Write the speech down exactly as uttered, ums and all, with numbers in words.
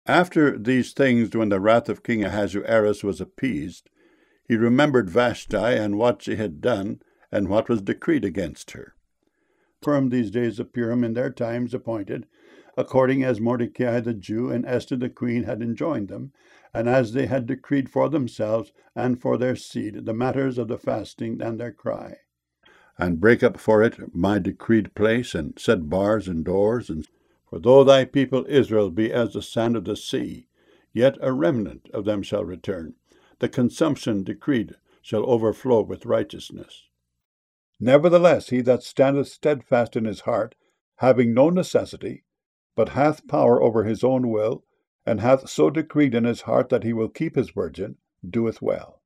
After these things, when the wrath of King Ahasuerus was appeased, he remembered Vashti and what she had done, and what was decreed against her. From these days of Purim in their times appointed, according as Mordecai the Jew and Esther the queen had enjoined them, and as they had decreed for themselves and for their seed the matters of the fasting and their cry. And break up for it my decreed place, and set bars and doors. And for though thy people Israel be as the sand of the sea, yet a remnant of them shall return. The consumption decreed shall overflow with righteousness. Nevertheless, he that standeth steadfast in his heart, having no necessity, but hath power over his own will, and hath so decreed in his heart that he will keep his virgin, doeth well.